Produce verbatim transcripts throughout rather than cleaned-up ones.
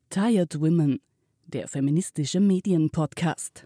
Tired Women, der feministische Medienpodcast.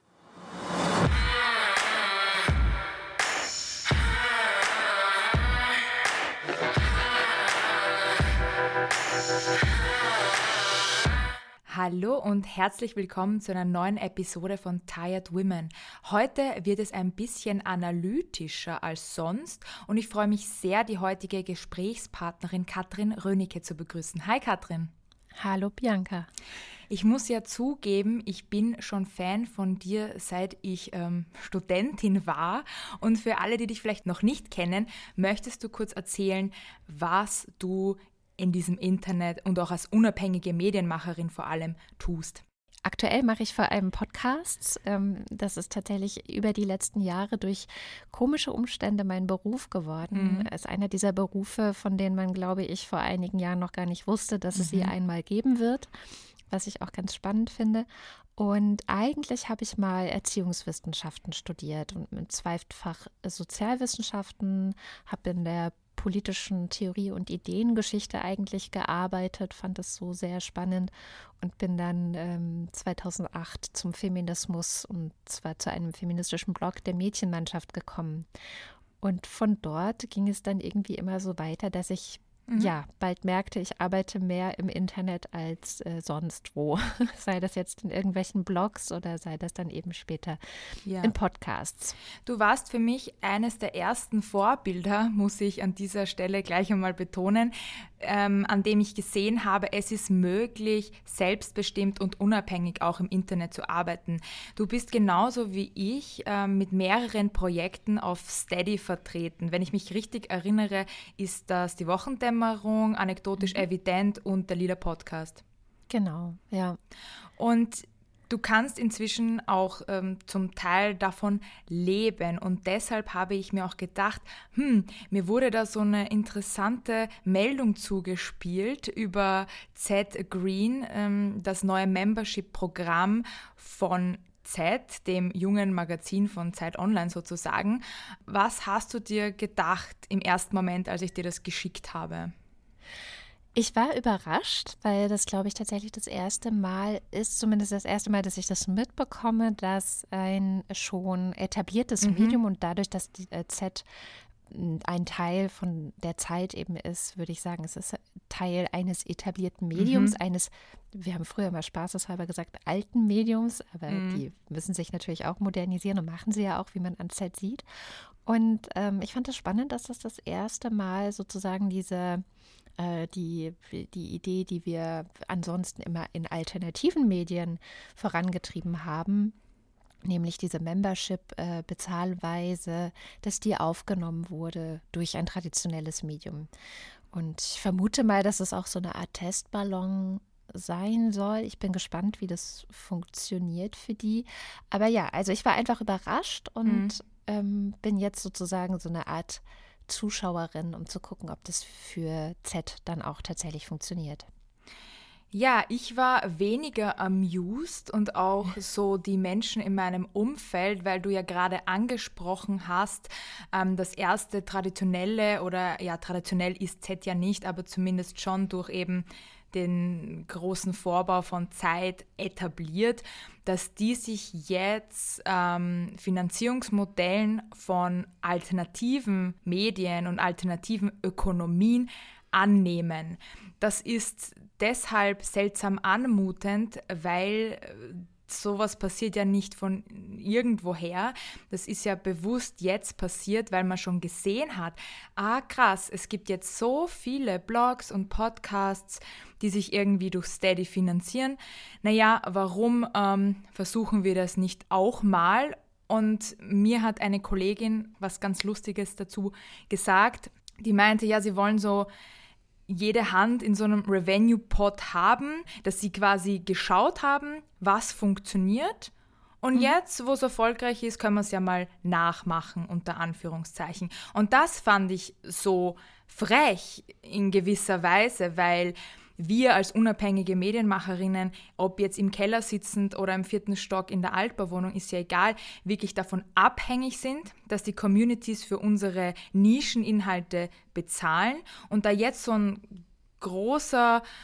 Hallo und herzlich willkommen zu einer neuen Episode von Tired Women. Heute wird es ein bisschen analytischer als sonst und ich freue mich sehr, die heutige Gesprächspartnerin Katrin Rönicke zu begrüßen. Hi Katrin. Hallo Bianca. Ich muss ja zugeben, ich bin schon Fan von dir, seit ich ähm, Studentin war. Und für alle, die dich vielleicht noch nicht kennen, möchtest du kurz erzählen, was du in diesem Internet und auch als unabhängige Medienmacherin vor allem tust? Aktuell mache ich vor allem Podcasts. Das ist tatsächlich über die letzten Jahre durch komische Umstände mein Beruf geworden. Mhm. Es ist einer dieser Berufe, von denen man, glaube ich, vor einigen Jahren noch gar nicht wusste, dass es Mhm. sie einmal geben wird, was ich auch ganz spannend finde. Und eigentlich habe ich mal Erziehungswissenschaften studiert und mit Zweifach Sozialwissenschaften, habe in der politischen Theorie und Ideengeschichte eigentlich gearbeitet, fand es so sehr spannend und bin dann ähm, zweitausendacht zum Feminismus und zwar zu einem feministischen Blog der Mädchenmannschaft gekommen. Und von dort ging es dann irgendwie immer so weiter, dass ich Mhm. ja, bald merkte, ich arbeite mehr im Internet als äh, sonst wo. Sei das jetzt in irgendwelchen Blogs oder sei das dann eben später Ja. in Podcasts. Du warst für mich eines der ersten Vorbilder, muss ich an dieser Stelle gleich einmal betonen, ähm, an dem ich gesehen habe, es ist möglich, selbstbestimmt und unabhängig auch im Internet zu arbeiten. Du bist genauso wie ich ähm, mit mehreren Projekten auf Steady vertreten. Wenn ich mich richtig erinnere, ist das die Wochendämmerung, anekdotisch Mhm. evident und der Lila Podcast. Genau, ja. Und du kannst inzwischen auch ähm, zum Teil davon leben und deshalb habe ich mir auch gedacht, hm, mir wurde da so eine interessante Meldung zugespielt über Z Green, ähm, das neue Membership-Programm von Z, dem jungen Magazin von Zeit Online sozusagen. Was hast du dir gedacht im ersten Moment, als ich dir das geschickt habe? Ich war überrascht, weil das, glaube ich, tatsächlich das erste Mal ist, zumindest das erste Mal, dass ich das mitbekomme, dass ein schon etabliertes Mhm. Medium und dadurch, dass die äh, Z ein Teil von der Zeit eben ist, würde ich sagen, es ist Teil eines etablierten Mediums, Mhm. eines, wir haben früher mal spaßeshalber gesagt, alten Mediums, aber Mhm. die müssen sich natürlich auch modernisieren und machen sie ja auch, wie man an Z sieht. Und ähm, ich fand es spannend, dass das das erste Mal sozusagen diese äh, die, die Idee, die wir ansonsten immer in alternativen Medien vorangetrieben haben, nämlich diese Membership-Bezahlweise, dass die aufgenommen wurde durch ein traditionelles Medium. Und ich vermute mal, dass es auch so eine Art Testballon sein soll. Ich bin gespannt, wie das funktioniert für die. Aber ja, also ich war einfach überrascht und Mhm. ähm, bin jetzt sozusagen so eine Art Zuschauerin, um zu gucken, ob das für Z dann auch tatsächlich funktioniert. Ja, ich war weniger amused und auch so die Menschen in meinem Umfeld, weil du ja gerade angesprochen hast, ähm, das erste traditionelle oder ja, traditionell ist Z ja nicht, aber zumindest schon durch eben den großen Vorbau von Zeit etabliert, dass die sich jetzt ähm, Finanzierungsmodellen von alternativen Medien und alternativen Ökonomien annehmen. Das ist deshalb seltsam anmutend, weil sowas passiert ja nicht von irgendwoher. Das ist ja bewusst jetzt passiert, weil man schon gesehen hat, ah krass, es gibt jetzt so viele Blogs und Podcasts, die sich irgendwie durch Steady finanzieren. Naja, warum ähm, versuchen wir das nicht auch mal? Und mir hat eine Kollegin was ganz Lustiges dazu gesagt, die meinte, ja, sie wollen so jede Hand in so einem Revenue-Pot haben, dass sie quasi geschaut haben, was funktioniert. Und Mhm. jetzt, wo es erfolgreich ist, können wir es ja mal nachmachen, unter Anführungszeichen. Und das fand ich so frech in gewisser Weise, weil wir als unabhängige Medienmacherinnen, ob jetzt im Keller sitzend oder im vierten Stock in der Altbauwohnung, ist ja egal, wirklich davon abhängig sind, dass die Communities für unsere Nischeninhalte bezahlen. Und da jetzt so ein großer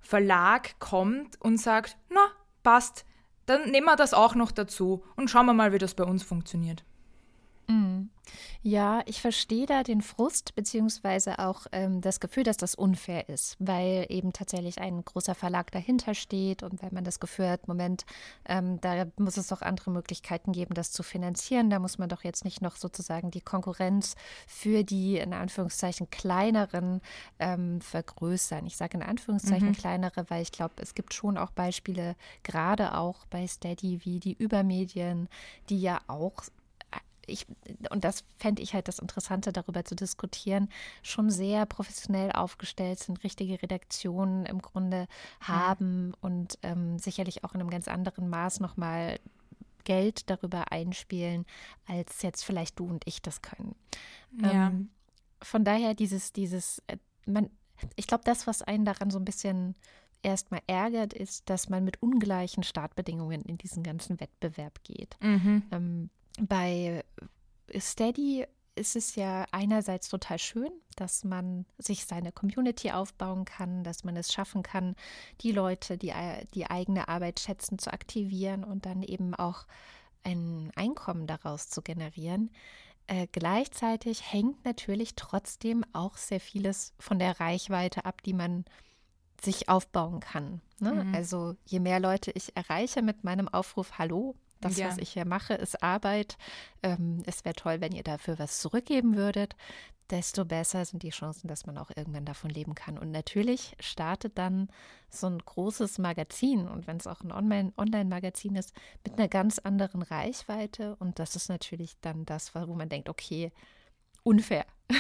Verlag kommt und sagt, na, passt, dann nehmen wir das auch noch dazu und schauen wir mal, wie das bei uns funktioniert. Mhm. Ja, ich verstehe da den Frust beziehungsweise auch ähm, das Gefühl, dass das unfair ist, weil eben tatsächlich ein großer Verlag dahinter steht und wenn man das Gefühl hat, Moment, ähm, da muss es doch andere Möglichkeiten geben, das zu finanzieren. Da muss man doch jetzt nicht noch sozusagen die Konkurrenz für die in Anführungszeichen kleineren ähm, vergrößern. Ich sage in Anführungszeichen Mhm. kleinere, weil ich glaube, es gibt schon auch Beispiele, gerade auch bei Steady wie die Übermedien, die ja auch Ich, und das fände ich halt das Interessante, darüber zu diskutieren, schon sehr professionell aufgestellt sind, richtige Redaktionen im Grunde haben und ähm, sicherlich auch in einem ganz anderen Maß nochmal Geld darüber einspielen, als jetzt vielleicht du und ich das können. Ja. Ähm, von daher dieses, dieses, äh, man, ich glaube, das, was einen daran so ein bisschen erstmal ärgert, ist, dass man mit ungleichen Startbedingungen in diesen ganzen Wettbewerb geht. Mhm. Ähm, Bei Steady ist es ja einerseits total schön, dass man sich seine Community aufbauen kann, dass man es schaffen kann, die Leute, die die eigene Arbeit schätzen, zu aktivieren und dann eben auch ein Einkommen daraus zu generieren. Äh, gleichzeitig hängt natürlich trotzdem auch sehr vieles von der Reichweite ab, die man sich aufbauen kann. Ne? Mhm. Also je mehr Leute ich erreiche mit meinem Aufruf, hallo, das, Ja. was ich hier mache, ist Arbeit. Ähm, es wäre toll, wenn ihr dafür was zurückgeben würdet. Desto besser sind die Chancen, dass man auch irgendwann davon leben kann. Und natürlich startet dann so ein großes Magazin und wenn es auch ein Online- Online-Magazin ist, mit einer ganz anderen Reichweite. Und das ist natürlich dann das, wo man denkt, okay, unfair.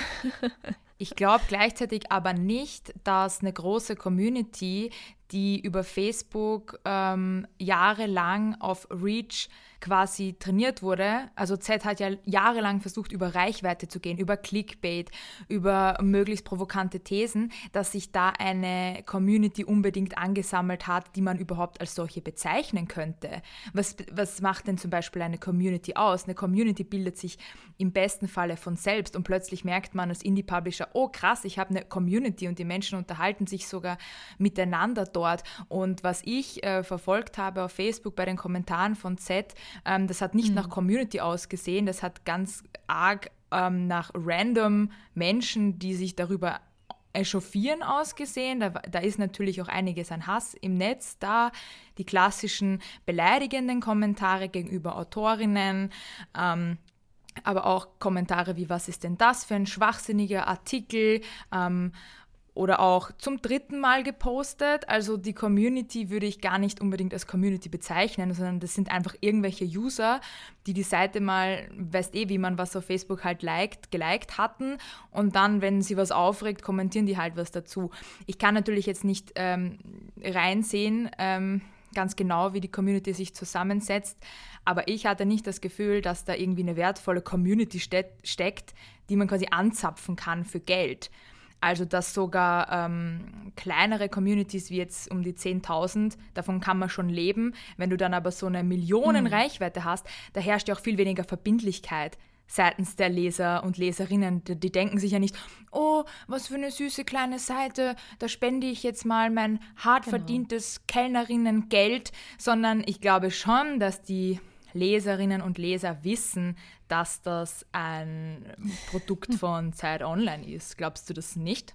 Ich glaube gleichzeitig aber nicht, dass eine große Community, die über Facebook ähm, jahrelang auf Reach quasi trainiert wurde. Also Z hat ja jahrelang versucht, über Reichweite zu gehen, über Clickbait, über möglichst provokante Thesen, dass sich da eine Community unbedingt angesammelt hat, die man überhaupt als solche bezeichnen könnte. Was, was macht denn zum Beispiel eine Community aus? Eine Community bildet sich im besten Falle von selbst und plötzlich merkt man als Indie-Publisher, oh krass, ich habe eine Community und die Menschen unterhalten sich sogar miteinander dort. Und was ich äh, verfolgt habe auf Facebook bei den Kommentaren von Z, ähm, das hat nicht mhm. nach Community ausgesehen, das hat ganz arg ähm, nach random Menschen, die sich darüber echauffieren ausgesehen. Da, da ist natürlich auch einiges an Hass im Netz da, die klassischen beleidigenden Kommentare gegenüber Autorinnen, ähm, aber auch Kommentare wie, was ist denn das für ein schwachsinniger Artikel, ähm, oder auch zum dritten Mal gepostet. Also die Community würde ich gar nicht unbedingt als Community bezeichnen, sondern das sind einfach irgendwelche User, die die Seite mal, weißt eh, wie man was auf Facebook halt liked, geliked hatten und dann, wenn sie was aufregt, kommentieren die halt was dazu. Ich kann natürlich jetzt nicht ähm, reinsehen, ähm, ganz genau, wie die Community sich zusammensetzt, aber ich hatte nicht das Gefühl, dass da irgendwie eine wertvolle Community ste- steckt, die man quasi anzapfen kann für Geld. Also dass sogar ähm, kleinere Communities wie jetzt um die zehntausend, davon kann man schon leben. Wenn du dann aber so eine Millionen-Reichweite hast, da herrscht ja auch viel weniger Verbindlichkeit seitens der Leser und Leserinnen. Die, die denken sich ja nicht, oh, was für eine süße kleine Seite, da spende ich jetzt mal mein hart Genau. verdientes Kellnerinnengeld, sondern ich glaube schon, dass die Leserinnen und Leser wissen, dass das ein Produkt von Zeit Online ist. Glaubst du das nicht?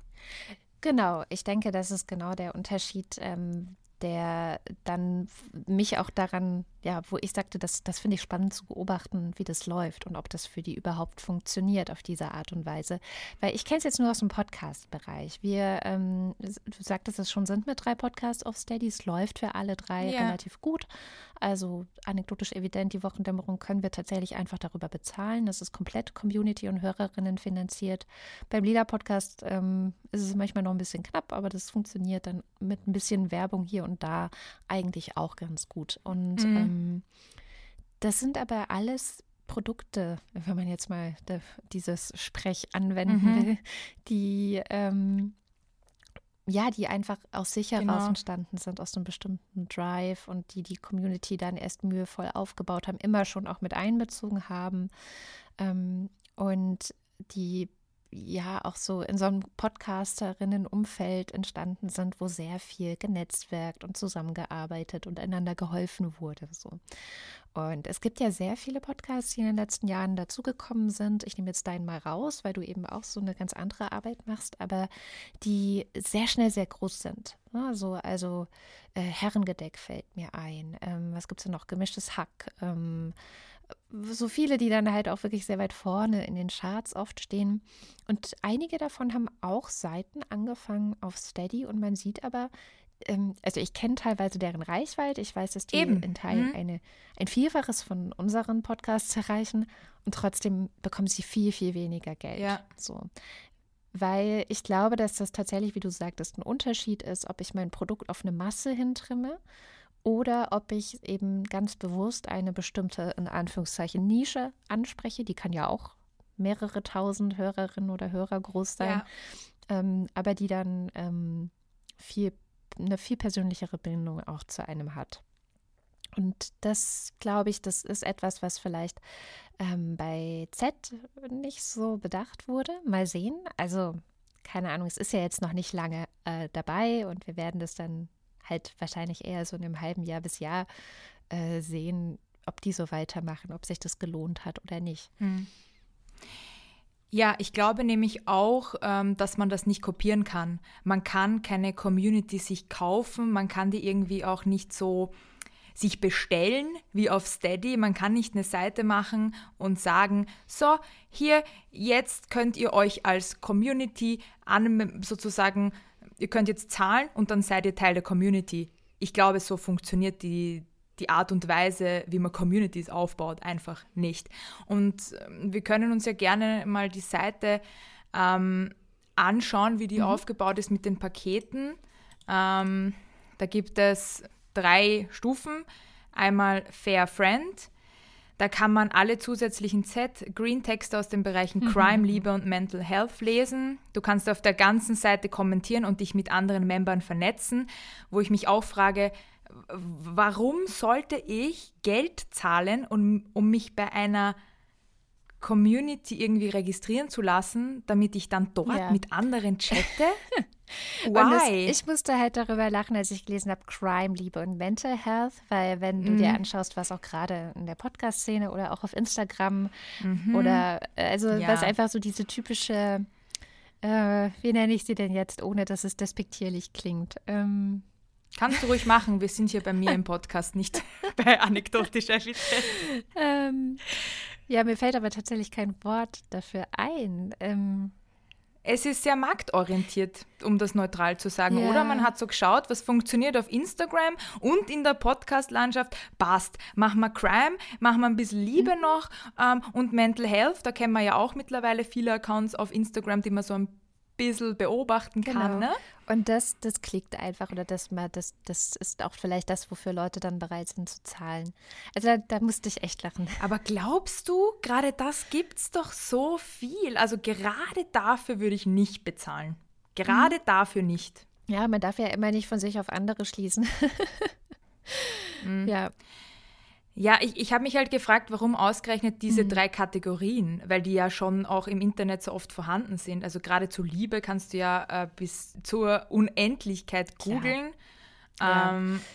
Genau, ich denke, das ist genau der Unterschied, ähm, der dann mich auch daran, ja, wo ich sagte, das, das finde ich spannend zu beobachten, wie das läuft und ob das für die überhaupt funktioniert auf diese Art und Weise. Weil ich kenne es jetzt nur aus dem Podcast-Bereich. Wir, ähm, du sagtest es schon, sind mit drei Podcasts auf Steady. Es läuft für alle drei Ja. relativ gut. Also anekdotisch evident, die Wochendämmerung können wir tatsächlich einfach darüber bezahlen. Das ist komplett Community und Hörerinnen finanziert. Beim Lila-Podcast ähm, ist es manchmal noch ein bisschen knapp, aber das funktioniert dann mit ein bisschen Werbung hier und da eigentlich auch ganz gut. Und Mhm. ähm, das sind aber alles Produkte, wenn man jetzt mal de, dieses Sprech anwenden Mhm. will, die ähm, ja, die einfach aus sich heraus Genau. entstanden sind, aus einem bestimmten Drive und die die Community dann erst mühevoll aufgebaut haben, immer schon auch mit einbezogen haben. Ähm, und die ja auch so in so einem Podcasterinnen-Umfeld entstanden sind, wo sehr viel genetzwerkt und zusammengearbeitet und einander geholfen wurde. So. Und es gibt ja sehr viele Podcasts, die in den letzten Jahren dazugekommen sind. Ich nehme jetzt deinen mal raus, weil du eben auch so eine ganz andere Arbeit machst, aber die sehr schnell sehr groß sind. Also, also äh, Herrengedeck fällt mir ein. Ähm, was gibt es denn noch? Gemischtes Hack. Ähm, so viele, die dann halt auch wirklich sehr weit vorne in den Charts oft stehen. Und einige davon haben auch Seiten angefangen auf Steady und man sieht aber, ähm, also ich kenne teilweise deren Reichweite, ich weiß, dass die Eben. in Teilen Mhm. eine, ein Vielfaches von unseren Podcasts erreichen und trotzdem bekommen sie viel, viel weniger Geld. Ja. So. Weil ich glaube, dass das tatsächlich, wie du sagtest, ein Unterschied ist, ob ich mein Produkt auf eine Masse hintrimme oder ob ich eben ganz bewusst eine bestimmte, in Anführungszeichen, Nische anspreche. Die kann ja auch mehrere tausend Hörerinnen oder Hörer groß sein, Ja. ähm, aber die dann ähm, viel, eine viel persönlichere Bindung auch zu einem hat. Und das, glaube ich, das ist etwas, was vielleicht ähm, bei Z nicht so bedacht wurde. Mal sehen. Also, keine Ahnung, es ist ja jetzt noch nicht lange äh, dabei und wir werden das dann halt wahrscheinlich eher so in einem halben Jahr bis Jahr äh, sehen, ob die so weitermachen, ob sich das gelohnt hat oder nicht. Hm. Ja, ich glaube nämlich auch, ähm, dass man das nicht kopieren kann. Man kann keine Community sich kaufen, man kann die irgendwie auch nicht so sich bestellen wie auf Steady. Man kann nicht eine Seite machen und sagen, so, hier, jetzt könnt ihr euch als Community an, sozusagen, ihr könnt jetzt zahlen und dann seid ihr Teil der Community. Ich glaube, so funktioniert die, die Art und Weise, wie man Communities aufbaut, einfach nicht. Und ähm, wir können uns ja gerne mal die Seite ähm, anschauen, wie die mhm. aufgebaut ist mit den Paketen. Ähm, da gibt es drei Stufen. Einmal Fair Friend. Da kann man alle zusätzlichen Z-Green-Texte aus den Bereichen Crime, Liebe und Mental Health lesen. Du kannst auf der ganzen Seite kommentieren und dich mit anderen Membern vernetzen, wo ich mich auch frage, warum sollte ich Geld zahlen, um, um mich bei einer Community irgendwie registrieren zu lassen, damit ich dann dort ja. mit anderen chatte? Und das, ich musste halt darüber lachen, als ich gelesen habe, Crime, Liebe und Mental Health, weil wenn du mm. dir anschaust, was auch gerade in der Podcast-Szene oder auch auf Instagram mhm. oder also ja. was einfach so diese typische, äh, wie nenne ich sie denn jetzt, ohne dass es despektierlich klingt? Ähm, Kannst du ruhig machen, wir sind hier bei mir im Podcast, nicht bei anekdotischer Evidenz. ähm, ja, mir fällt aber tatsächlich kein Wort dafür ein. Ähm, Es ist sehr marktorientiert, um das neutral zu sagen, ja. oder? Man hat so geschaut, was funktioniert auf Instagram und in der Podcast-Landschaft. Passt. Machen wir Crime, machen wir ein bisschen Liebe mhm. noch ähm, und Mental Health. Da kennen wir ja auch mittlerweile viele Accounts auf Instagram, die man so ein bisschen beobachten kann. Genau. Ne? Und das, das klickt einfach oder das, das, das ist auch vielleicht das, wofür Leute dann bereit sind zu zahlen. Also da, da musste ich echt lachen. Aber glaubst du, gerade das gibt's doch so viel. Also gerade dafür würde ich nicht bezahlen. Gerade mhm. dafür nicht. Ja, man darf ja immer nicht von sich auf andere schließen. mhm. Ja. Ja, ich, ich habe mich halt gefragt, warum ausgerechnet diese mhm. drei Kategorien, weil die ja schon auch im Internet so oft vorhanden sind. Also gerade zu Liebe kannst du ja äh, bis zur Unendlichkeit googeln. Ja. Ähm, ja.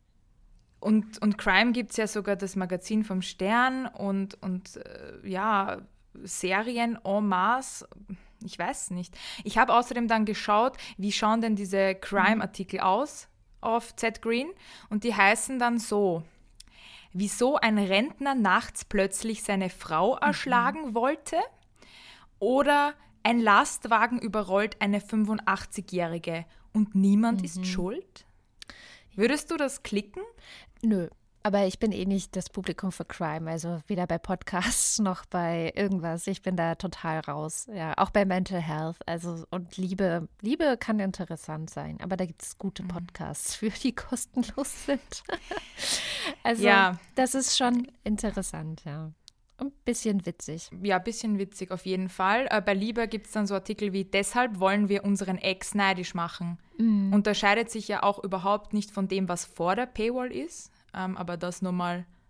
und, und Crime gibt es ja sogar das Magazin vom Stern und, und äh, ja, Serien en masse. Ich weiß nicht. Ich habe außerdem dann geschaut, wie schauen denn diese Crime-Artikel aus auf Z-Green und die heißen dann so: Wieso ein Rentner nachts plötzlich seine Frau erschlagen mhm. wollte oder ein Lastwagen überrollt eine fünfundachtzigjährige und niemand mhm. ist schuld? Würdest du das klicken? Nö, aber ich bin eh nicht das Publikum für Crime, also weder bei Podcasts noch bei irgendwas. Ich bin da total raus. Ja, auch bei Mental Health. Also und Liebe, Liebe kann interessant sein, aber da gibt es gute Podcasts für, die kostenlos sind. Also ja. Das ist schon interessant, ja. Und ein bisschen witzig. Ja, ein bisschen witzig auf jeden Fall. Äh, bei Liebe gibt es dann so Artikel wie: Deshalb wollen wir unseren Ex neidisch machen. Mhm. Unterscheidet sich ja auch überhaupt nicht von dem, was vor der Paywall ist. Ähm, aber das nur mal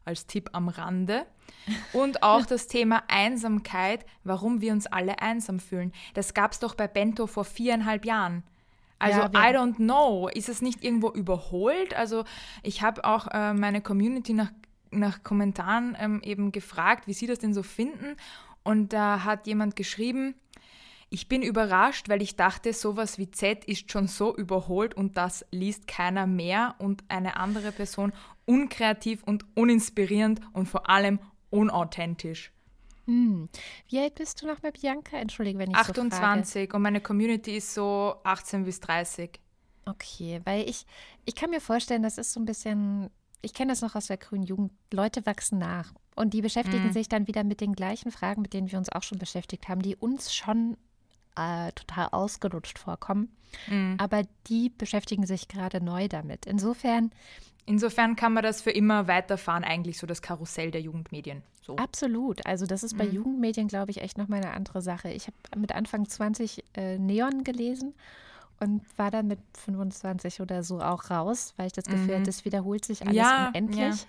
als Tipp am Rande. Und auch das Thema Einsamkeit, warum wir uns alle einsam fühlen. Das gab es doch bei Bento vor viereinhalb Jahren. Also Ja, wir- I don't know, ist es nicht irgendwo überholt? Also ich habe auch äh, meine Community nach, nach Kommentaren ähm, eben gefragt, wie sie das denn so finden. Und da hat jemand geschrieben, ich bin überrascht, weil ich dachte, sowas wie Z ist schon so überholt und das liest keiner mehr. Und eine andere Person, unkreativ und uninspirierend und vor allem unauthentisch. Hm. Wie alt bist du nochmal, Bianca? Entschuldige, wenn ich so frage. achtundzwanzig und meine Community ist so achtzehn bis dreißig. Okay, weil ich, ich kann mir vorstellen, das ist so ein bisschen, ich kenne das noch aus der grünen Jugend, Leute wachsen nach und die beschäftigen Mhm. sich dann wieder mit den gleichen Fragen, mit denen wir uns auch schon beschäftigt haben, die uns schon äh, total ausgelutscht vorkommen, Mhm. aber die beschäftigen sich gerade neu damit. Insofern Insofern kann man das für immer weiterfahren, eigentlich so das Karussell der Jugendmedien. So. absolut. Also das ist bei Mhm. Jugendmedien, glaube ich, echt nochmal eine andere Sache. Ich habe mit Anfang zwanzig äh, Neon gelesen und war dann mit fünfundzwanzig oder so auch raus, weil ich das Gefühl Mhm. hatte, es wiederholt sich alles Ja, unendlich.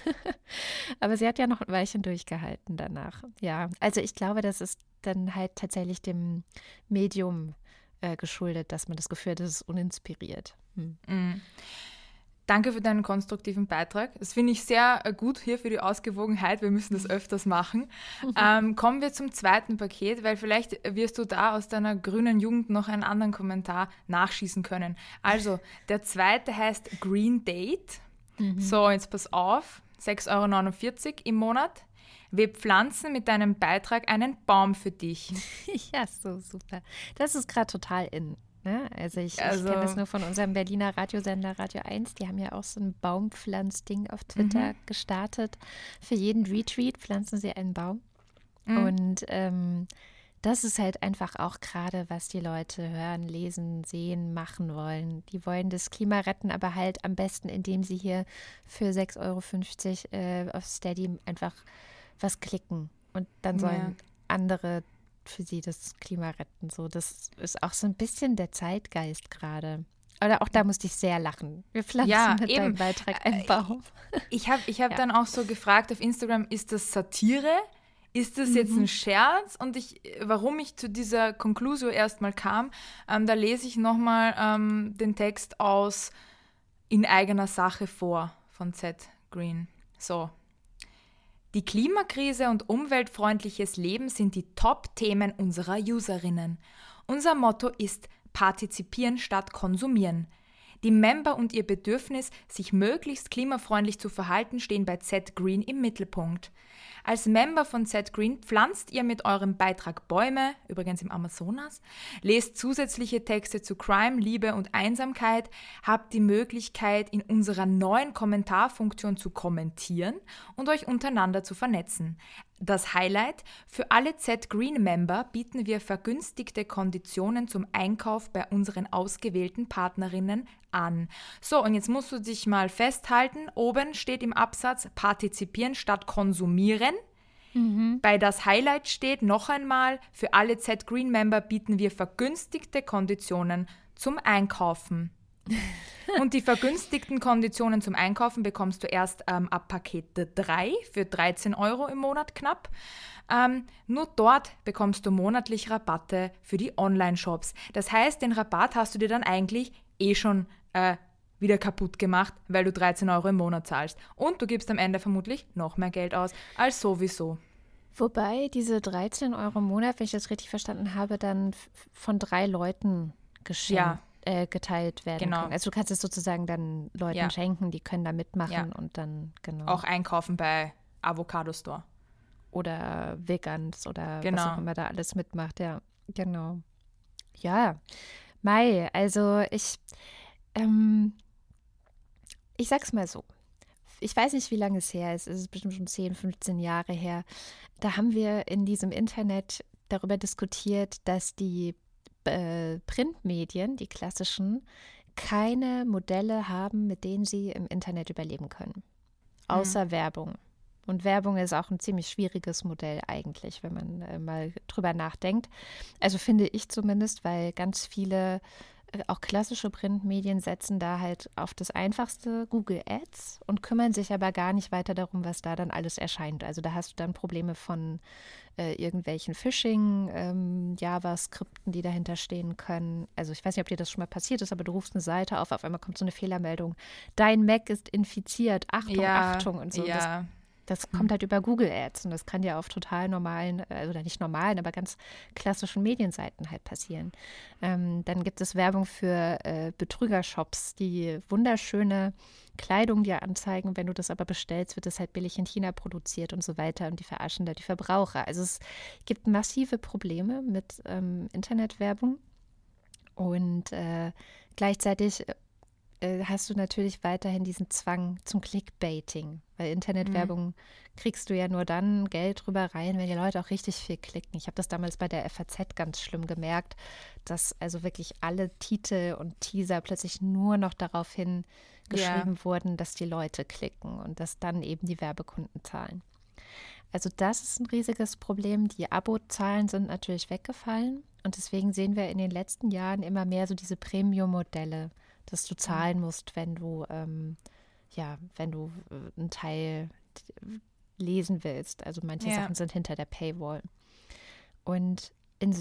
Aber sie hat ja noch ein Weilchen durchgehalten danach. Ja, also ich glaube, das ist dann halt tatsächlich dem Medium äh, geschuldet, dass man das Gefühl hat, es ist uninspiriert. Hm. Mhm. Danke für deinen konstruktiven Beitrag. Das finde ich sehr äh, gut hier für die Ausgewogenheit. Wir müssen das öfters machen. Ähm, kommen wir zum zweiten Paket, weil vielleicht wirst du da aus deiner grünen Jugend noch einen anderen Kommentar nachschießen können. Also, der zweite heißt Green Date. So, jetzt pass auf. sechs Euro neunundvierzig im Monat. Wir pflanzen mit deinem Beitrag einen Baum für dich. Ja, so super. Das ist gerade total in. Ne? Also ich, Also- ich kenne das nur von unserem Berliner Radiosender Radio eins. Die haben ja auch so ein Baumpflanzding auf Twitter gestartet. Für jeden Retweet pflanzen sie einen Baum. Mhm. Und ähm, das ist halt einfach auch gerade, was die Leute hören, lesen, sehen, machen wollen. Die wollen das Klima retten, aber halt am besten, indem sie hier für sechs Euro fünfzig äh, auf Steady einfach was klicken. Und dann sollen Ja. andere für sie das Klima retten. So, das ist auch so ein bisschen der Zeitgeist gerade. Oder auch da musste ich sehr lachen. Wir pflanzen Ja, mit eben. deinem Beitrag einen Baum. Ich habe ich hab Ja. dann auch so gefragt auf Instagram, ist das Satire? Ist das jetzt ein Scherz? Und ich, warum ich zu dieser Conclusio erstmal kam, ähm, da lese ich nochmal ähm, den Text aus In eigener Sache vor von Z Green. So. Die Klimakrise und umweltfreundliches Leben sind die Top-Themen unserer Userinnen. Unser Motto ist Partizipieren statt Konsumieren. Die Member und ihr Bedürfnis, sich möglichst klimafreundlich zu verhalten, stehen bei Z Green im Mittelpunkt. Als Member von Z Green pflanzt ihr mit eurem Beitrag Bäume, übrigens im Amazonas, lest zusätzliche Texte zu Crime, Liebe und Einsamkeit, habt die Möglichkeit, in unserer neuen Kommentarfunktion zu kommentieren und euch untereinander zu vernetzen. Das Highlight: Für alle Z Green-Member bieten wir vergünstigte Konditionen zum Einkauf bei unseren ausgewählten Partnerinnen an. So, und jetzt musst du dich mal festhalten. Oben steht im Absatz Partizipieren statt Konsumieren. Bei das Highlight steht noch einmal, für alle Z Green-Member bieten wir vergünstigte Konditionen zum Einkaufen. Und die vergünstigten Konditionen zum Einkaufen bekommst du erst ähm, ab Paket drei für dreizehn Euro im Monat knapp. Ähm, nur dort bekommst du monatlich Rabatte für die Online-Shops. Das heißt, den Rabatt hast du dir dann eigentlich eh schon äh, wieder kaputt gemacht, weil du dreizehn Euro im Monat zahlst. Und du gibst am Ende vermutlich noch mehr Geld aus als sowieso. Wobei diese dreizehn Euro im Monat, wenn ich das richtig verstanden habe, dann f- von drei Leuten geschenkt, Ja. äh, geteilt werden Genau. können. Also du kannst es sozusagen dann Leuten Ja. schenken, die können da mitmachen Ja. und dann, genau. Auch einkaufen bei Avocado Store. Oder Vegans oder was Genau. auch immer da alles mitmacht, ja, genau. Ja, Mai, also ich, ähm, ich sag's mal so. Ich weiß nicht, wie lange es her ist. Es ist bestimmt schon zehn, fünfzehn Jahre her. Da haben wir in diesem Internet darüber diskutiert, dass die äh, Printmedien, die klassischen, keine Modelle haben, mit denen sie im Internet überleben können. Außer Werbung. Und Werbung ist auch ein ziemlich schwieriges Modell eigentlich, wenn man äh, mal drüber nachdenkt. Also finde ich zumindest, weil ganz viele auch klassische Printmedien setzen da halt auf das Einfachste, Google Ads, und kümmern sich aber gar nicht weiter darum, was da dann alles erscheint. Also da hast du dann Probleme von äh, irgendwelchen Phishing, ähm, JavaScripten, die dahinter stehen können. Also ich weiß nicht, ob dir das schon mal passiert ist, aber du rufst eine Seite auf, auf einmal kommt so eine Fehlermeldung. Dein Mac ist infiziert, Achtung, ja, Achtung und so. Ja. Das, Das kommt halt über Google Ads, und das kann ja auf total normalen, also oder nicht normalen, aber ganz klassischen Medienseiten halt passieren. Ähm, dann gibt es Werbung für äh, Betrügershops, die wunderschöne Kleidung dir anzeigen. Wenn du das aber bestellst, wird das halt billig in China produziert und so weiter, und die verarschen da die Verbraucher. Also es gibt massive Probleme mit ähm, Internetwerbung, und äh, gleichzeitig hast du natürlich weiterhin diesen Zwang zum Clickbaiting, weil Internetwerbung mhm. kriegst du ja nur dann Geld drüber rein, wenn die Leute auch richtig viel klicken. Ich habe das damals bei der F A Z ganz schlimm gemerkt, dass also wirklich alle Titel und Teaser plötzlich nur noch darauf hin geschrieben yeah. wurden, dass die Leute klicken und dass dann eben die Werbekunden zahlen. Also das ist ein riesiges Problem. Die Abozahlen sind natürlich weggefallen, und deswegen sehen wir in den letzten Jahren immer mehr so diese Premium-Modelle, dass du zahlen musst, wenn du ähm, ja, wenn du äh, einen Teil lesen willst. Also manche ja. Sachen sind hinter der Paywall. Und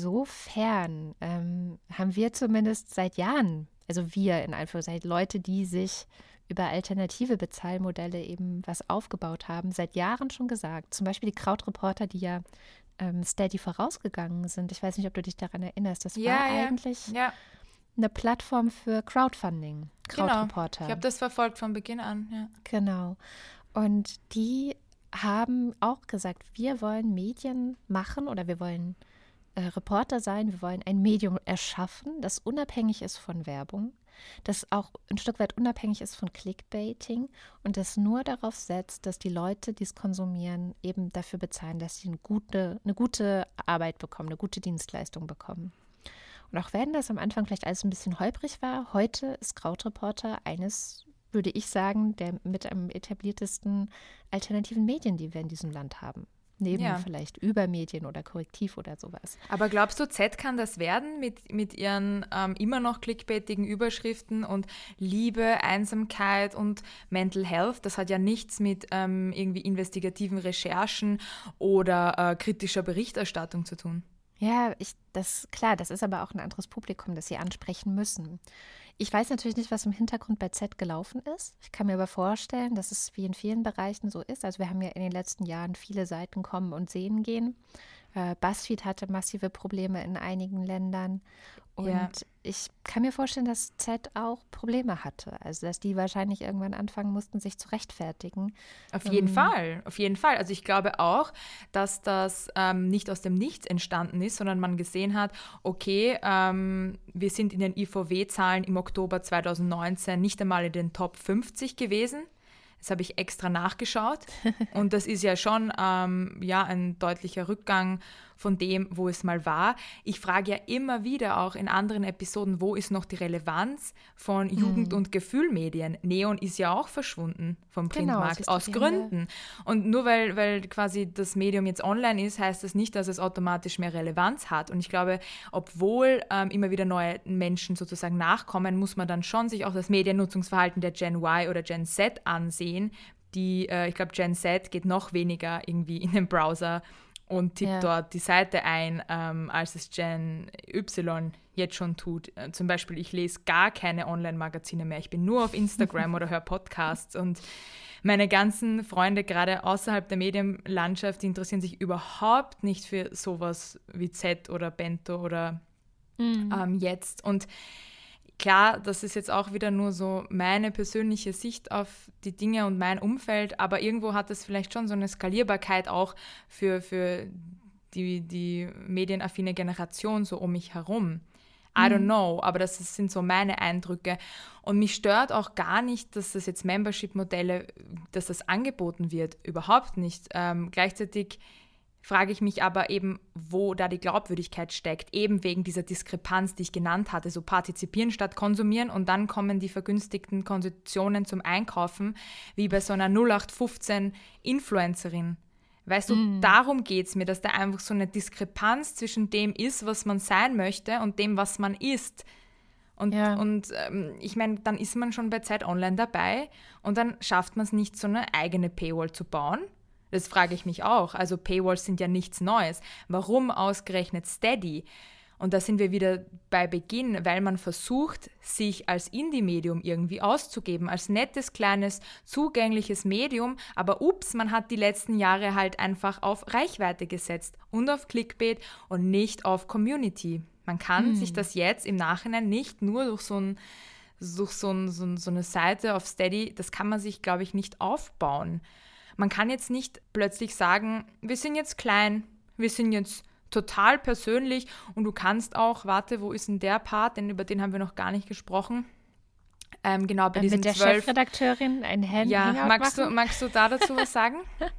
insofern ähm, haben wir zumindest seit Jahren, also wir in Anführungszeichen, Leute, die sich über alternative Bezahlmodelle eben was aufgebaut haben, seit Jahren schon gesagt. Zum Beispiel die Krautreporter, die ja ähm, Steady vorausgegangen sind. Ich weiß nicht, ob du dich daran erinnerst. Das ja, war ja. eigentlich Ja. eine Plattform für Crowdfunding, Krautreporter. Genau. Ich habe das verfolgt von Beginn an. Ja. Genau. Und die haben auch gesagt, wir wollen Medien machen oder wir wollen äh, Reporter sein, wir wollen ein Medium erschaffen, das unabhängig ist von Werbung, das auch ein Stück weit unabhängig ist von Clickbaiting und das nur darauf setzt, dass die Leute, die es konsumieren, eben dafür bezahlen, dass sie eine gute, eine gute Arbeit bekommen, eine gute Dienstleistung bekommen. Und auch wenn das am Anfang vielleicht alles ein bisschen holprig war, heute ist Krautreporter eines, würde ich sagen, der mit am etabliertesten alternativen Medien, die wir in diesem Land haben. Neben ja. vielleicht Übermedien oder Korrektiv oder sowas. Aber glaubst du, Z kann das werden mit, mit ihren ähm, immer noch clickbaitigen Überschriften und Liebe, Einsamkeit und Mental Health? Das hat ja nichts mit ähm, irgendwie investigativen Recherchen oder äh, kritischer Berichterstattung zu tun. Ja, ich, das, klar, das ist aber auch ein anderes Publikum, das sie ansprechen müssen. Ich weiß natürlich nicht, was im Hintergrund bei Z gelaufen ist. Ich kann mir aber vorstellen, dass es wie in vielen Bereichen so ist. Also wir haben ja in den letzten Jahren viele Seiten kommen und sehen gehen. Äh, BuzzFeed hatte massive Probleme in einigen Ländern. Und ja. ich kann mir vorstellen, dass Z auch Probleme hatte. Also dass die wahrscheinlich irgendwann anfangen mussten, sich zu rechtfertigen. Auf jeden ähm, Fall, auf jeden Fall. Also ich glaube auch, dass das ähm, nicht aus dem Nichts entstanden ist, sondern man gesehen hat, okay, ähm, wir sind in den I V W-Zahlen im Oktober zweitausendneunzehn nicht einmal in den Top fünfzig gewesen. Das habe ich extra nachgeschaut. Und das ist ja schon ähm, ja, ein deutlicher Rückgang von dem, wo es mal war. Ich frage ja immer wieder auch in anderen Episoden, wo ist noch die Relevanz von Jugend- und Gefühlmedien? Neon ist ja auch verschwunden vom Printmarkt, genau, aus Gründen. Und nur weil, weil quasi das Medium jetzt online ist, heißt das nicht, dass es automatisch mehr Relevanz hat. Und ich glaube, obwohl ähm, immer wieder neue Menschen sozusagen nachkommen, muss man dann schon sich auch das Mediennutzungsverhalten der Gen Y oder Gen Z ansehen. Die, äh, ich glaube, Gen Z geht noch weniger irgendwie in den Browser und tippt ja. dort die Seite ein, ähm, als es Gen Y jetzt schon tut. Äh, zum Beispiel, ich lese gar keine Online-Magazine mehr. Ich bin nur auf Instagram oder höre Podcasts. Und meine ganzen Freunde, gerade außerhalb der Medienlandschaft, die interessieren sich überhaupt nicht für sowas wie Z oder Bento oder mhm. ähm, jetzt. Und klar, das ist jetzt auch wieder nur so meine persönliche Sicht auf die Dinge und mein Umfeld, aber irgendwo hat es vielleicht schon so eine Skalierbarkeit auch für, für die, die medienaffine Generation so um mich herum. I don't know, aber das sind so meine Eindrücke. Und mich stört auch gar nicht, dass das jetzt Membership-Modelle, dass das angeboten wird, überhaupt nicht. Ähm, gleichzeitig frage ich mich aber eben, wo da die Glaubwürdigkeit steckt, eben wegen dieser Diskrepanz, die ich genannt hatte, so partizipieren statt konsumieren und dann kommen die vergünstigten Konditionen zum Einkaufen, wie bei so einer null acht fünfzehn Influencerin. Weißt du, mm. darum geht es mir, dass da einfach so eine Diskrepanz zwischen dem ist, was man sein möchte und dem, was man ist. Und, Ja. und ähm, ich meine, dann ist man schon bei Zeit Online dabei und dann schafft man es nicht, so eine eigene Paywall zu bauen. Das frage ich mich auch. Also Paywalls sind ja nichts Neues. Warum ausgerechnet Steady? Und da sind wir wieder bei Beginn, weil man versucht, sich als Indie-Medium irgendwie auszugeben, als nettes, kleines, zugängliches Medium. Aber ups, man hat die letzten Jahre halt einfach auf Reichweite gesetzt und auf Clickbait und nicht auf Community. Man kann hm. sich das jetzt im Nachhinein nicht nur durch so ein durch so, ein, so, ein, so eine Seite auf Steady, das kann man sich, glaube ich, nicht aufbauen. Man kann jetzt nicht plötzlich sagen, wir sind jetzt klein, wir sind jetzt total persönlich und du kannst auch, warte, wo ist denn der Part, denn über den haben wir noch gar nicht gesprochen. Ähm, genau, bei diesen Mit der zwölf Chefredakteurin ein Hand ja, Hangout magst machen? du, magst du da dazu was sagen?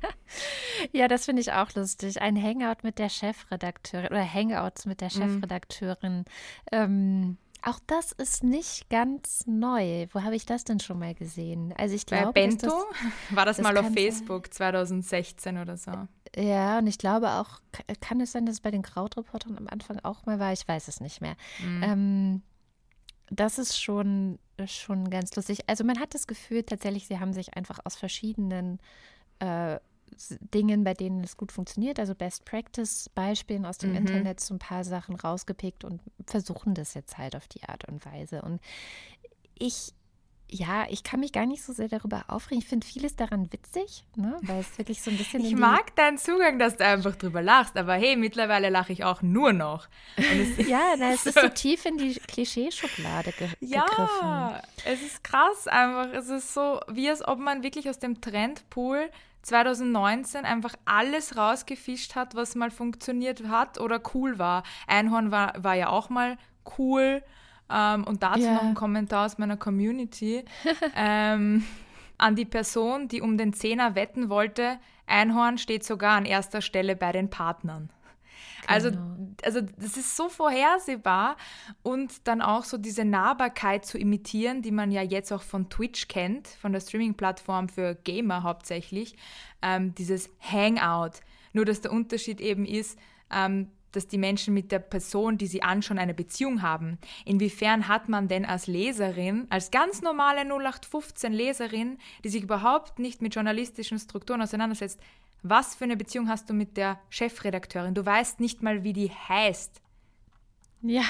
Ja, das finde ich auch lustig. Ein Hangout mit der Chefredakteurin oder Hangouts mit der Chefredakteurin. Mhm. Ähm, auch das ist nicht ganz neu. Wo habe ich das denn schon mal gesehen? Also ich glaube, bei Bento das, war das, das mal auf sein. Facebook zwanzig sechzehn oder so. Ja, und ich glaube auch, kann es sein, dass es bei den Krautreportern am Anfang auch mal war? Ich weiß es nicht mehr. Mhm. Ähm, das ist schon, schon ganz lustig. Also man hat das Gefühl tatsächlich, sie haben sich einfach aus verschiedenen äh, Dingen, bei denen es gut funktioniert, also Best Practice Beispielen aus dem mhm. Internet, so ein paar Sachen rausgepickt und versuchen das jetzt halt auf die Art und Weise. Und ich, ja, ich kann mich gar nicht so sehr darüber aufregen. Ich finde vieles daran witzig, ne? Weil es wirklich so ein bisschen. Ich mag deinen Zugang, dass du einfach drüber lachst, aber hey, mittlerweile lache ich auch nur noch. Und ja, na, es ist so tief in die Klischeeschublade ge ja, gegriffen. Ja, es ist krass einfach. Es ist so, wie als ob man wirklich aus dem Trendpool zwanzig neunzehn einfach alles rausgefischt hat, was mal funktioniert hat oder cool war. Einhorn war, war ja auch mal cool. Ähm, und dazu yeah. noch ein Kommentar aus meiner Community. ähm, an die Person, die um den Zehner wetten wollte, Einhorn steht sogar an erster Stelle bei den Partnern. Genau. Also, also das ist so vorhersehbar und dann auch so diese Nahbarkeit zu imitieren, die man ja jetzt auch von Twitch kennt, von der Streaming-Plattform für Gamer hauptsächlich, ähm, dieses Hangout. Nur, dass der Unterschied eben ist, ähm, dass die Menschen mit der Person, die sie anschauen, eine Beziehung haben. Inwiefern hat man denn als Leserin, als ganz normale null acht fünfzehn Leserin, die sich überhaupt nicht mit journalistischen Strukturen auseinandersetzt, was für eine Beziehung hast du mit der Chefredakteurin? Du weißt nicht mal, wie die heißt. Ja,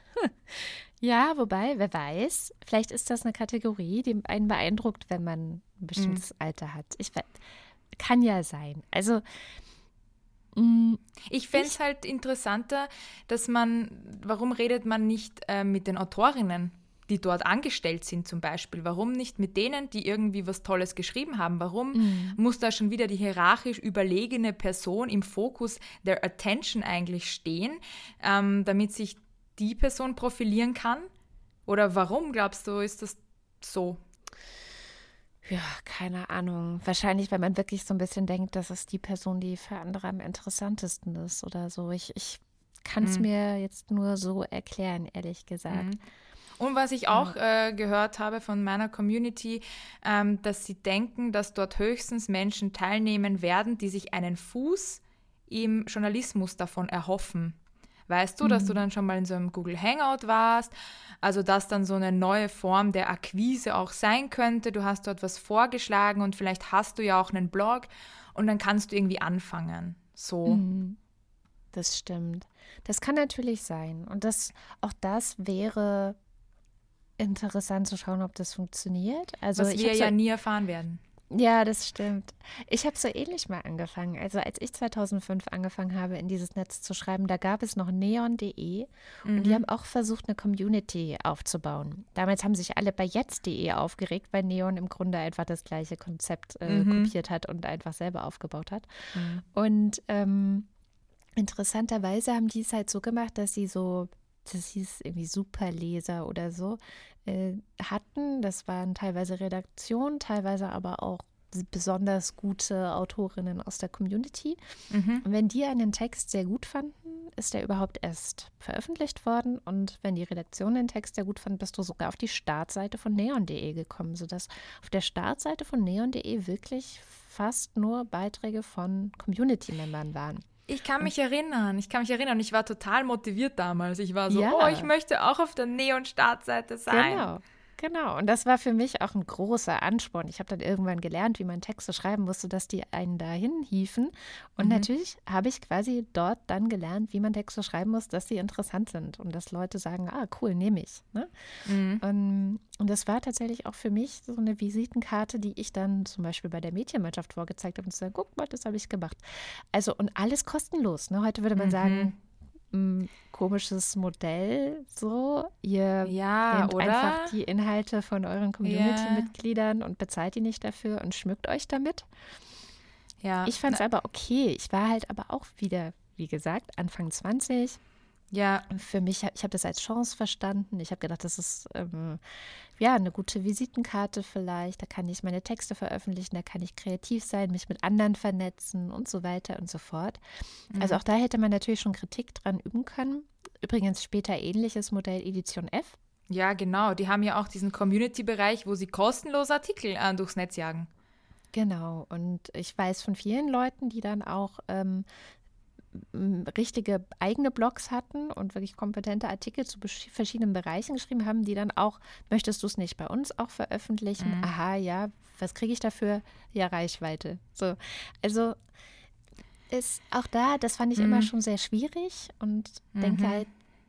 ja, wobei, wer weiß, vielleicht ist das eine Kategorie, die einen beeindruckt, wenn man ein bestimmtes mhm. Alter hat. Ich weiß, kann ja sein. Also Ich fände es halt interessanter, dass man, warum redet man nicht äh, mit den Autorinnen, die dort angestellt sind zum Beispiel? Warum nicht mit denen, die irgendwie was Tolles geschrieben haben? Warum mhm. muss da schon wieder die hierarchisch überlegene Person im Fokus der Attention eigentlich stehen, ähm, damit sich die Person profilieren kann? Oder warum, glaubst du, ist das so? Ja, keine Ahnung. Wahrscheinlich, weil man wirklich so ein bisschen denkt, das ist die Person, die für andere am interessantesten ist oder so. Ich, ich kann es mhm. mir jetzt nur so erklären, ehrlich gesagt. Mhm. Und was ich auch äh, gehört habe von meiner Community, ähm, dass sie denken, dass dort höchstens Menschen teilnehmen werden, die sich einen Fuß im Journalismus davon erhoffen. Weißt du, mhm. dass du dann schon mal in so einem Google Hangout warst, also dass dann so eine neue Form der Akquise auch sein könnte. Du hast dort was vorgeschlagen und vielleicht hast du ja auch einen Blog und dann kannst du irgendwie anfangen. So. Mhm. Das stimmt. Das kann natürlich sein. Und das, auch das wäre interessant zu schauen, ob das funktioniert. Also was ich wir so, ja nie erfahren werden. Ja, das stimmt. Ich habe so ähnlich mal angefangen. Also als ich zweitausendfünf angefangen habe, in dieses Netz zu schreiben, da gab es noch neon punkt de mhm. und die haben auch versucht, eine Community aufzubauen. Damals haben sich alle bei jetzt punkt de aufgeregt, weil Neon im Grunde einfach das gleiche Konzept äh, mhm. kopiert hat und einfach selber aufgebaut hat. Mhm. Und ähm, interessanterweise haben die es halt so gemacht, dass sie so, das hieß irgendwie Superleser oder so, äh, hatten. Das waren teilweise Redaktionen, teilweise aber auch besonders gute Autorinnen aus der Community. Mhm. Und wenn die einen Text sehr gut fanden, ist der überhaupt erst veröffentlicht worden. Und wenn die Redaktion den Text sehr gut fand, bist du sogar auf die Startseite von neon punkt de gekommen, sodass auf der Startseite von neon punkt de wirklich fast nur Beiträge von Community-Membern waren. Ich kann mich erinnern, ich kann mich erinnern, ich war total motiviert damals. Ich war so, Ja. oh, ich möchte auch auf der Neon-Startseite sein. Genau, genau. Und das war für mich auch ein großer Ansporn. Ich habe dann irgendwann gelernt, wie man Texte schreiben musste, dass die einen dahin hieven. Und Mhm. natürlich habe ich quasi dort dann gelernt, wie man Texte schreiben muss, dass sie interessant sind und dass Leute sagen, ah, cool, nehme ich. Ne? Mhm. Und, und das war tatsächlich auch für mich so eine Visitenkarte, die ich dann zum Beispiel bei der Mädchenmannschaft vorgezeigt habe und zu sagen, guck mal, das habe ich gemacht. Also und alles kostenlos. Ne? Heute würde man Mhm. sagen, mh, komisches Modell so. Ihr Ja, nehmt oder? einfach die Inhalte von euren Community-Mitgliedern und bezahlt die nicht dafür und schmückt euch damit. Ja, Ich fand es na, aber okay. Ich war halt aber auch wieder, wie gesagt, Anfang zwanzig. ja, Für mich, ich habe das als Chance verstanden. Ich habe gedacht, das ist ähm, ja eine gute Visitenkarte vielleicht. Da kann ich meine Texte veröffentlichen, da kann ich kreativ sein, mich mit anderen vernetzen und so weiter und so fort. Also auch da hätte man natürlich schon Kritik dran üben können. Übrigens später ähnliches Modell Edition F. ja, genau. Die haben ja auch diesen Community-Bereich, wo sie kostenlos Artikel äh, durchs Netz jagen. Genau. Und ich weiß von vielen Leuten, die dann auch ähm, m, richtige eigene Blogs hatten und wirklich kompetente Artikel zu besch- verschiedenen Bereichen geschrieben haben, die dann auch, möchtest du es nicht bei uns auch veröffentlichen? Mhm. Aha, ja, was kriege ich dafür? Ja, Reichweite. So, also ist auch da, das fand ich Mhm. immer schon sehr schwierig und denke Mhm. halt,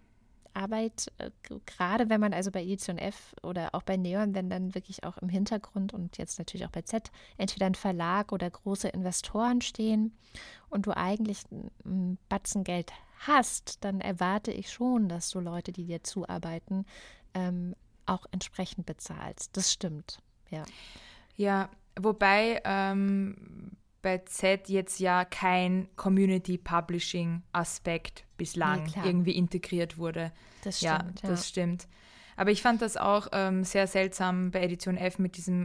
Arbeit, äh, g- gerade wenn man also bei Edition F oder auch bei Neon, wenn dann wirklich auch im Hintergrund und jetzt natürlich auch bei Z entweder ein Verlag oder große Investoren stehen und du eigentlich einen Batzen Geld hast, dann erwarte ich schon, dass du Leute, die dir zuarbeiten, ähm, auch entsprechend bezahlst. Das stimmt, ja. Ja, wobei ähm, bei Z jetzt ja kein Community-Publishing-Aspekt bislang Nee, klar. irgendwie integriert wurde. Das Ja, stimmt, ja. das stimmt. Aber ich fand das auch ähm, sehr seltsam bei Edition F mit diesem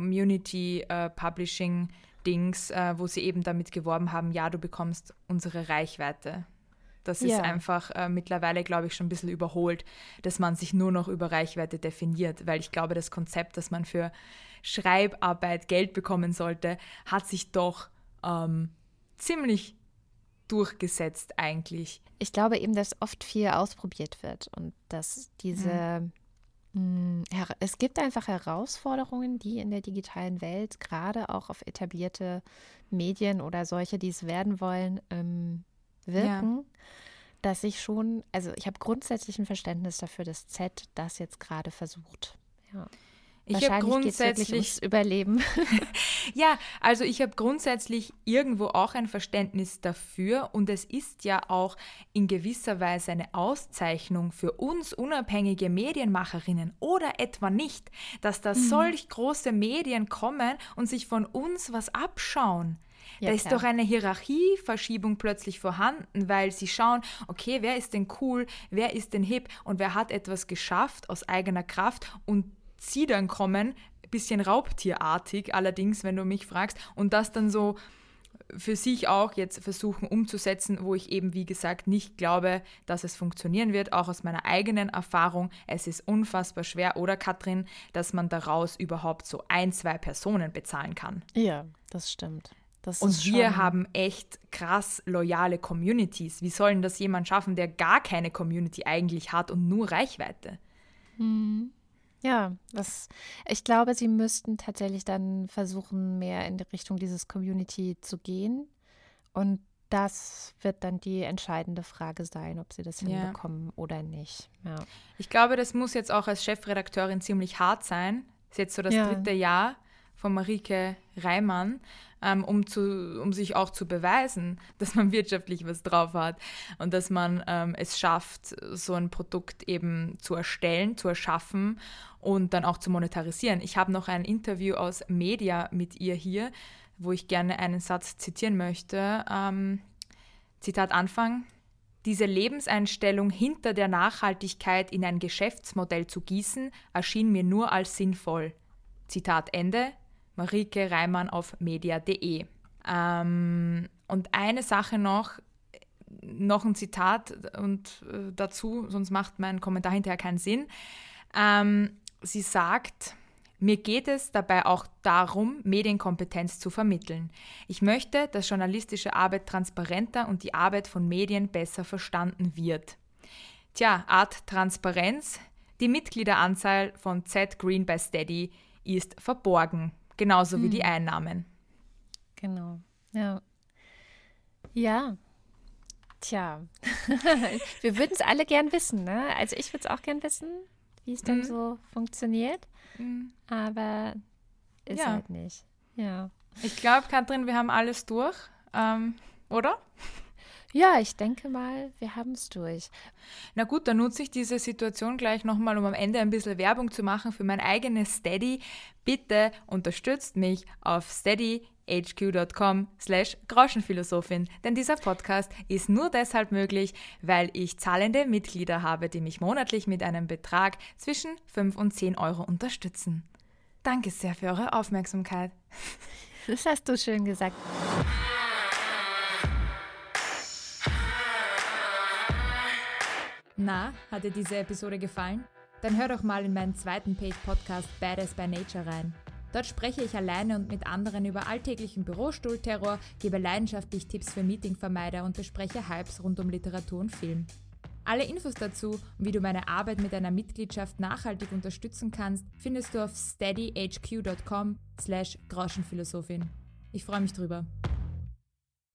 Community-Publishing-Dings, äh, wo sie eben damit geworben haben, ja, du bekommst unsere Reichweite. Das ist Ja. einfach äh, mittlerweile, glaube ich, schon ein bisschen überholt, dass man sich nur noch über Reichweite definiert, weil ich glaube, das Konzept, dass man für Schreibarbeit Geld bekommen sollte, hat sich doch ähm, ziemlich durchgesetzt eigentlich. Ich glaube eben, dass oft viel ausprobiert wird und dass diese, mh, her- es gibt einfach Herausforderungen, die in der digitalen Welt gerade auch auf etablierte Medien oder solche, die es werden wollen, ähm, wirken, dass ich schon, also ich habe grundsätzlich ein Verständnis dafür, dass Z das jetzt gerade versucht. Ja. Ich habe Wahrscheinlich geht es wirklich grundsätzlich ums Überleben. Ja, also ich habe grundsätzlich irgendwo auch ein Verständnis dafür und es ist ja auch in gewisser Weise eine Auszeichnung für uns unabhängige Medienmacherinnen oder etwa nicht, dass da solch große Medien kommen und sich von uns was abschauen. Ja, da ist klar. doch eine Hierarchieverschiebung plötzlich vorhanden, weil sie schauen, okay, wer ist denn cool, wer ist denn hip und wer hat etwas geschafft aus eigener Kraft und sie dann kommen, bisschen raubtierartig allerdings, wenn du mich fragst, und das dann so für sich auch jetzt versuchen umzusetzen, wo ich eben, wie gesagt, nicht glaube, dass es funktionieren wird, auch aus meiner eigenen Erfahrung. Es ist unfassbar schwer, oder Katrin, dass man daraus überhaupt so ein, zwei Personen bezahlen kann. Ja, das stimmt. Das Und ist wir schon- haben echt krass loyale Communities. Wie soll denn das jemand schaffen, der gar keine Community eigentlich hat und nur Reichweite? Ja, das, ich glaube, sie müssten tatsächlich dann versuchen, mehr in die Richtung dieses Community zu gehen. Und das wird dann die entscheidende Frage sein, ob sie das Ja. hinbekommen oder nicht. Ja. Ich glaube, das muss jetzt auch als Chefredakteurin ziemlich hart sein. Ist jetzt so das Ja. dritte Jahr von Marike Reimann, ähm, um, zu, um sich auch zu beweisen, dass man wirtschaftlich was drauf hat und dass man ähm, es schafft, so ein Produkt eben zu erstellen, zu erschaffen und dann auch zu monetarisieren. Ich habe noch ein Interview aus Media mit ihr hier, wo ich gerne einen Satz zitieren möchte. Ähm, Zitat Anfang. Diese Lebenseinstellung hinter der Nachhaltigkeit in ein Geschäftsmodell zu gießen, erschien mir nur als sinnvoll. Zitat Ende. Marike Reimann auf media punkt de. Ähm, und eine Sache noch, noch ein Zitat und äh, dazu, sonst macht mein Kommentar hinterher keinen Sinn. Ähm, sie sagt, Mir geht es dabei auch darum, Medienkompetenz zu vermitteln. Ich möchte, dass journalistische Arbeit transparenter und die Arbeit von Medien besser verstanden wird. Tja, Art Transparenz. Die Mitgliederanzahl von Z Green bei Steady ist verborgen, genauso wie hm. die Einnahmen. Genau, ja. Ja, tja, wir würden es alle gern wissen, ne? Also ich würde es auch gern wissen, wie es denn mhm. so funktioniert, mhm. aber ist ja. halt nicht. Ja. Ich glaube, Katrin, wir haben alles durch, ähm, oder? Ja, ich denke mal, wir haben es durch. Na gut, dann nutze ich diese Situation gleich nochmal, um am Ende ein bisschen Werbung zu machen für mein eigenes Steady. Bitte unterstützt mich auf steadyhq.com slash Groschenphilosophin, denn dieser Podcast ist nur deshalb möglich, weil ich zahlende Mitglieder habe, die mich monatlich mit einem Betrag zwischen fünf und zehn Euro unterstützen. Danke sehr für eure Aufmerksamkeit. Das hast du schön gesagt. Na, hat dir diese Episode gefallen? Dann hör doch mal in meinen zweiten Paid-Podcast Badass by Nature rein. Dort spreche ich alleine und mit anderen über alltäglichen Bürostuhlterror, gebe leidenschaftlich Tipps für Meetingvermeider und bespreche Hypes rund um Literatur und Film. Alle Infos dazu und wie du meine Arbeit mit einer Mitgliedschaft nachhaltig unterstützen kannst, findest du auf steadyhq.com slash Groschenphilosophin. Ich freue mich drüber.